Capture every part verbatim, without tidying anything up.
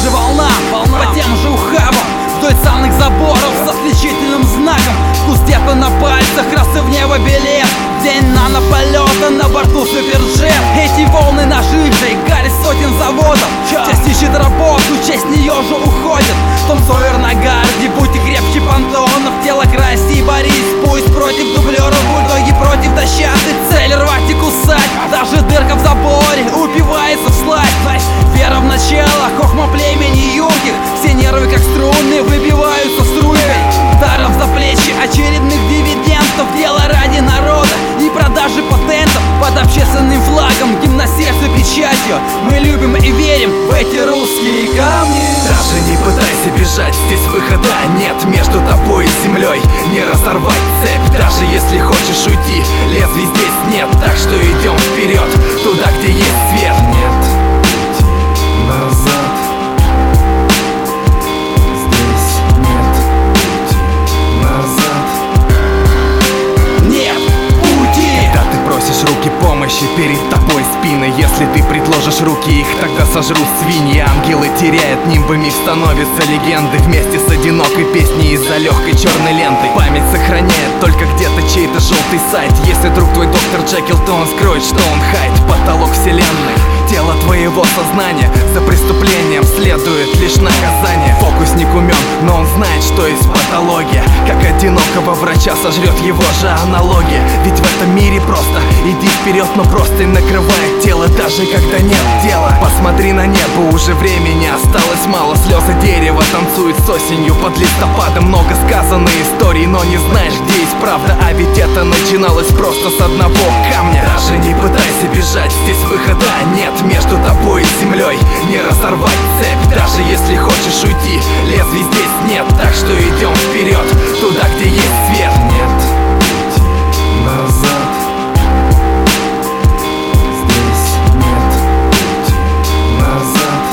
же волна, волна по тем же ухабам, вдоль санных заборов с отличительным знаком. Вкус детства на пальцах, красы в небо билет. День нанополета, на борту суперджет. Эти волны нажившие, гарь сотен заводов. Часть ищет работу, часть нее же уходит. Том Сойер на гарде, будь и крепче понтонов. Тело красти и борись, пусть против дублеров. Бульдоги против дощатый, цель рвать и кусать. Даже дырка в заборе упивается в слазь. Вера в начало, хохма племени юрких. Все нервы как струны выбиваются струйкой. Даром за плечи очередных дивидендов. Дело ради народа и продажи патентов. Под общественным флагом, гимн на сердце печатью. Мы любим и верим в эти русские камни. Даже не пытайся бежать, здесь выхода нет. Между тобой и землей не разорвать цепь. Даже если хочешь уйти, лезвий здесь нет. Так что идем вперед, туда, где есть свет. Нет пути назад. Здесь нет пути назад. Нет пути. Когда ты просишь руки помощи, перед тобой спины. Если ты предложишь руки, их тогда сожрут свиньи. Ангелы теряют нимбами, становятся легенды. Вместе с одинокой песней из-за легкой черной ленты. Память сохраняет только где-то чей-то желтый сайт. Если друг твой доктор Джекил, то он скроет, что он Хайд. Потолок вселенной, тело твоего сознания. За преступлением следует лишь наказание. Фокусник умен, но он знает, что есть патология. Как одинокого врача сожрет его же аналогия. Ведь в этом мире просто иди вперед, но просто и накрывает тело, даже когда нет дела. Посмотри на небо, уже времени осталось мало. Слезы дерева танцуют с осенью под листопадом. Много сказано историй, но не знаешь, где есть правда. А ведь это начиналось просто с одного камня. Даже не пытайся бежать, здесь выхода нет. Между тобой и землей не разорвать цепь. Даже если хочешь уйти, лезвий здесь нет. Так что идем вперед, туда, где есть свет. Нет пути назад. Здесь нет пути назад.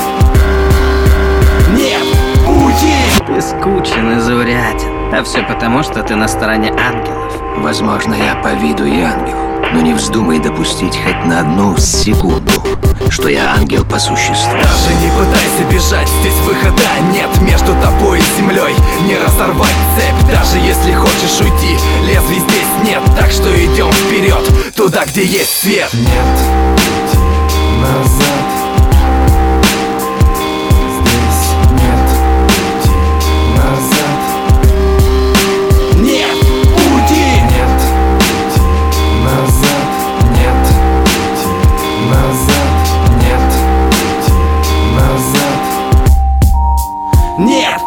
Нет пути. Ты скучен и зауряден, а все потому, что ты на стороне ангелов. Возможно, я по виду и ангел, но не вздумай допустить хоть на одну секунду, что я ангел по существу. Даже не пытайся бежать, здесь выхода нет. Между тобой и землей не разорвать цепь. Даже если хочешь уйти, лезвий здесь нет. Так что идем вперед, туда, где есть свет. Нет пути назад. Здесь нет пути назад. Нет пути. Нет пути назад. Нет пути назад. Нет пути назад. Нет